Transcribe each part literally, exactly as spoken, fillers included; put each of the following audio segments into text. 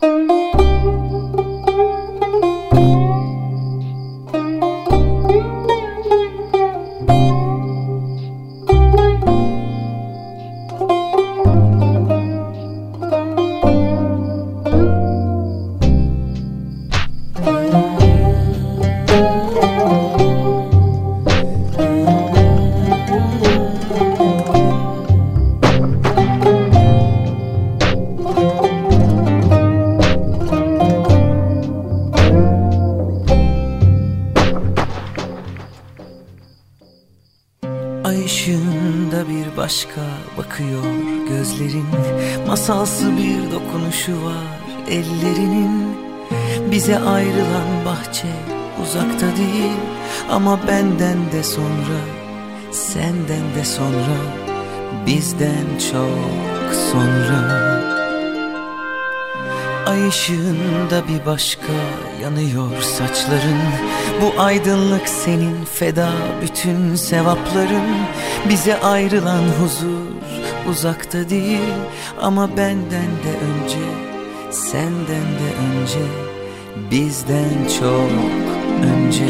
Ay ışığında bir başka bakıyor gözlerin, masalsı bir dokunuşu var ellerinin. Bize ayrılan bahçe uzakta değil, ama benden de sonra, senden de sonra, bizden çok sonra. Ay ışığında bir başka yanıyor saçların, bu aydınlık senin, feda bütün sevapların. Bize ayrılan huzur uzakta değil, ama benden de önce, senden de önce, bizden çok önce.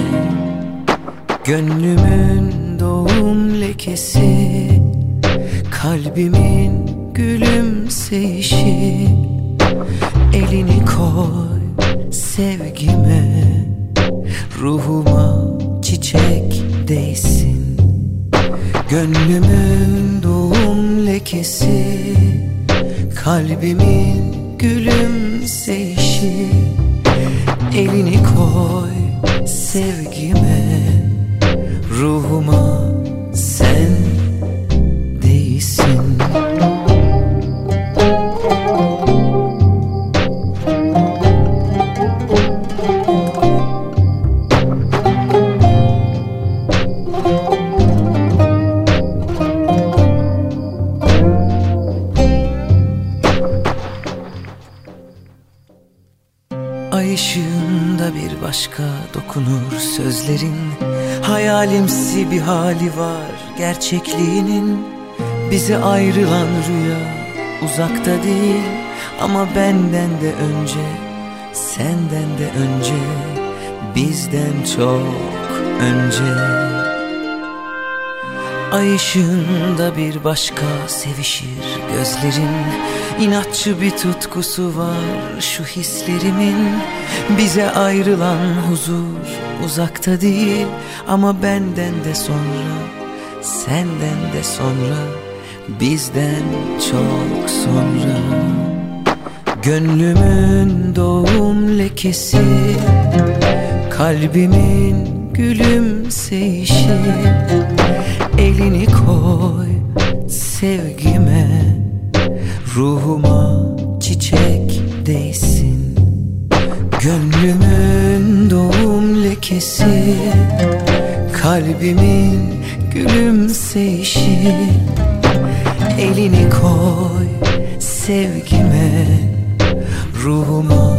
Gönlümün doğum lekesi, kalbimin gülümseyişi. Elini koy sevgime, ruhuma çiçek değsin. Gönlümün doğum lekesi, kalbimin gülümseyişi. Elini koy sevgime, ruhuma sen değsin. Ay ışığında bir başka dokunur sözlerin, hayalimsi bir hali var gerçekliğinin. Bize ayrılan rüya uzakta değil, ama benden de önce, senden de önce, bizden çok önce. Ay ışığında bir başka sevişir gözlerin, İnatçı bir tutkusu var şu hislerimin. Bize ayrılan huzur uzakta değil, ama benden de sonra, senden de sonra, bizden çok sonra. Gönlümün doğum lekesi, kalbimin gülümseyişi. Elini koy sevgime, ruhuma çiçek değsin. Gönlümün doğum lekesi, kalbimin gülümseyişi. Elini koy sevgime, ruhuma